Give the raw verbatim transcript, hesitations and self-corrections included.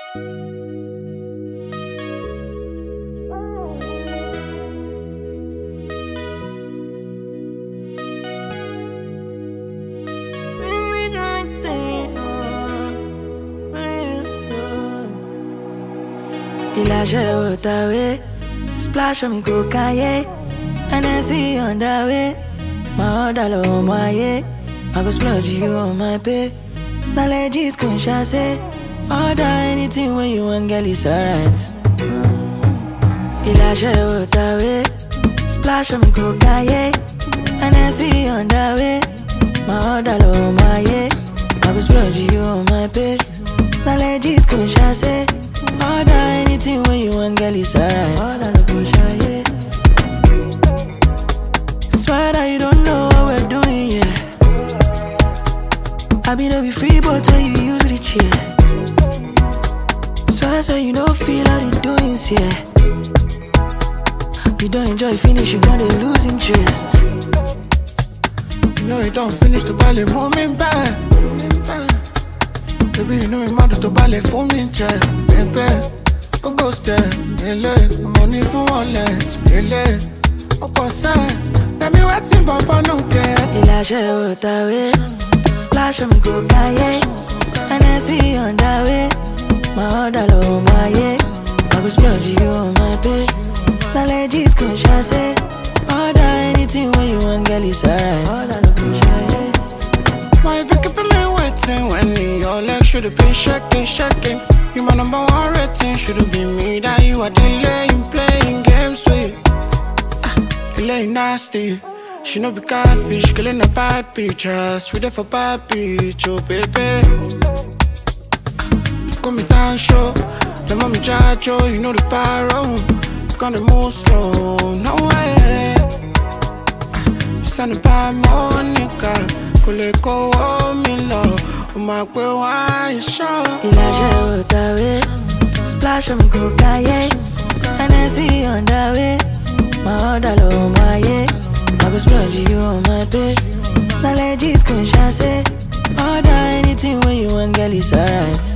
Il a joué ta way, splash on me cocaine, and I see on the way. My order low my I go splurge you on my pay. Now legit conscious say, order anything when you want, girl, it's alright. Il a joué ta way, splash on me cocaine, and I see on the way. My order low my I go splurge you on my pay. Now legit conscious say, order anything when you want, girl, it's alright. Order no push, yeah. Swear that you don't know what we're doing, yeah. I be no be free, but when you use the chair. Swear say you don't feel how the doings, yeah. You don't enjoy finish, you gonna lose interest. You know you don't finish the ballet, moment back. Baby, you know me mad to ballet for me, child. Baby, go go step, really. Money for one leg, really. Opposite, let me waiting, but I don't care. Il a joué ta way, splash on me cocaine, and I see on the way. My order low my yeah, I go splurge you on my pay. Now legit conscious say, order anything when you want, girl, it's alright. Order no push, yeah. Why you be keeping me waiting when your legs should've been shaking, shaking? You my number one rating, should've been me that you are delaying, playing games with. Ah, delaying nasty. She no be catfish, killing a bad pictures. We there for bad bitch, oh baby. Ah, call me down show, the mommy judge, oh, you know the pyro. You gonna move slow, no way. Ah, send by Monica. Let go of me, love. Oh my God, why you show? Il a joué ta way, splash on me cocaine, and I see on the way. My order low my yeah, I go splurge you on my pay. Now legit conscious say, order anything when you want, girl, it's alright.